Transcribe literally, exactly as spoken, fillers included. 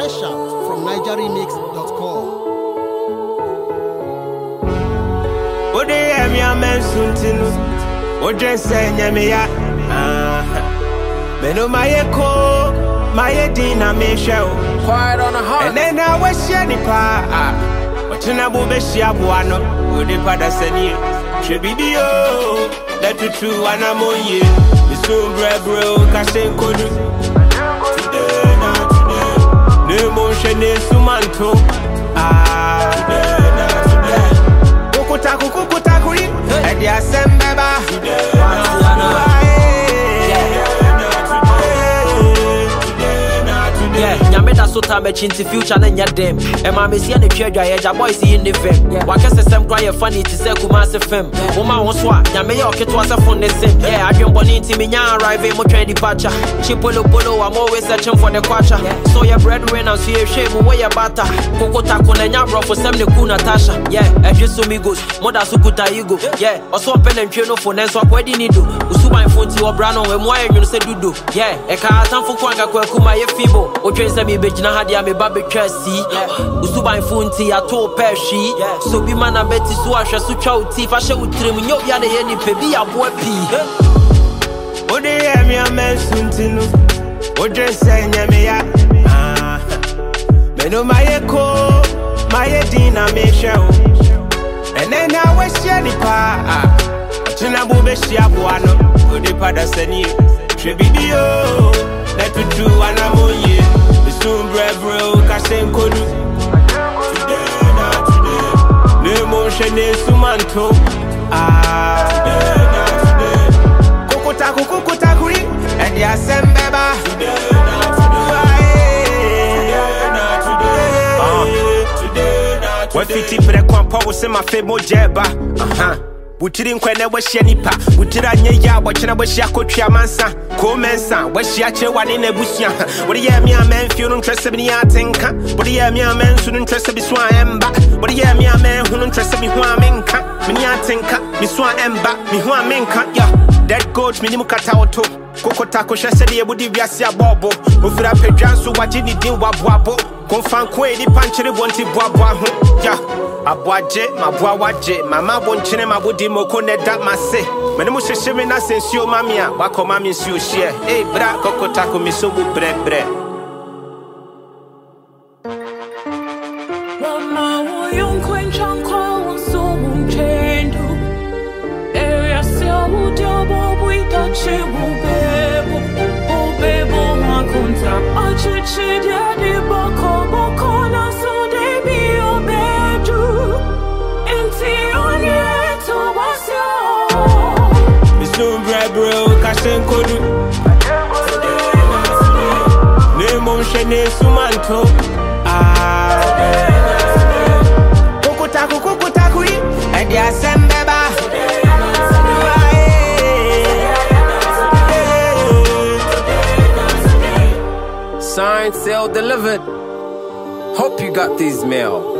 Special from niger remix dot com. Ode emi amen suntinu. Oje senye me ya. Meno maye ko, maye dina me show. Quiet on the heart. And then I was shani pa. Wachina bube shiabuano. Ode pada seni. Shebidio. Let you true and I'm on ye. It's so brave, bro. Cashin kodu. Today, not today. No motion is sumanto. Ah, today, not today. Kokotaku, kokotaku, and the assembaba. Today, not today. Yeah, Yameda Sota Mechinti future and yet them. And my missy and the treasure, yeah, boys in the film. What can some cry funny to say Kumasa film? Woman was what? Yamea Kit was a phone the same. Yeah, I don't want to me arriving more trade departure. Chipolo Polo, I'm always searching for the quacha. So your breadwinner, see a shame away your butter. Coco Taco and Yabro for some the Kuna Tasha. Yeah, and just so me goes, Moda Sukuta Igo. Yeah, or some pen and trino for Nenso, what do you do? Usuba phone to your brano and why you say do. Yeah, a car for Kwanga Kuma Fibo. Oje se mi bejina hadi ya me babe twasi usuban funti ya to peshi so bi mana beti so ahwe so twa uti fa hye utrem nyo bia de ye ni pe bi aboa pi ode ye mi amen suntinu oje se nya me ya meno maye ko maye dina me hwe ene na we hye ni pa tuna bu be hye aboa no ode pada sani hwe bidio let you do and I'm on ye. The soon brave bro, Cashin kodu. Today, not today. No motion is sumanto. Ah, today, not today. Kokotaku, kokotaku, and the assembaba. Today, not today. Today, not today. What fifty for the quampo was in my famo jeba. Uh huh. Butiri nkwane washia nipa butira nye ya wachina washia kotwa mansa ko mensa washia chewane na busia wode ye me amen fio no ntwese bi ya tenka wode ye me amen su no ntwese bi so emba wode ye me amen hu no ntwese bi ho amenka me ya tenka mi so emba mi ho amenka ya dead goat mi ni mukata oto kokota ko hwese de ebudi wiase abobo ofira pedwan so waje ni din waboabo konfan ko edi panchere bonti boabo ho ya Abwaje, mabwa waje, mama bonchine mabudi moko ne da mase. Mene mu hwehwe me na sensio mamia, wako mami nsuo hye. Eh bra kokota ko miso bu bre bre. Mama wo yon kwen chan kwa won so mun chendo. Area se wo dobo bui da che wo bebo. O bebo ma konta ache che dia de boko boko na so de bi o bedu. Soon bread bro, Cashin kodu. No motion is sumanto. Ah, kokotaku, kokotaku, and the assembaba. Signed, sealed, delivered. Hope you got these mail.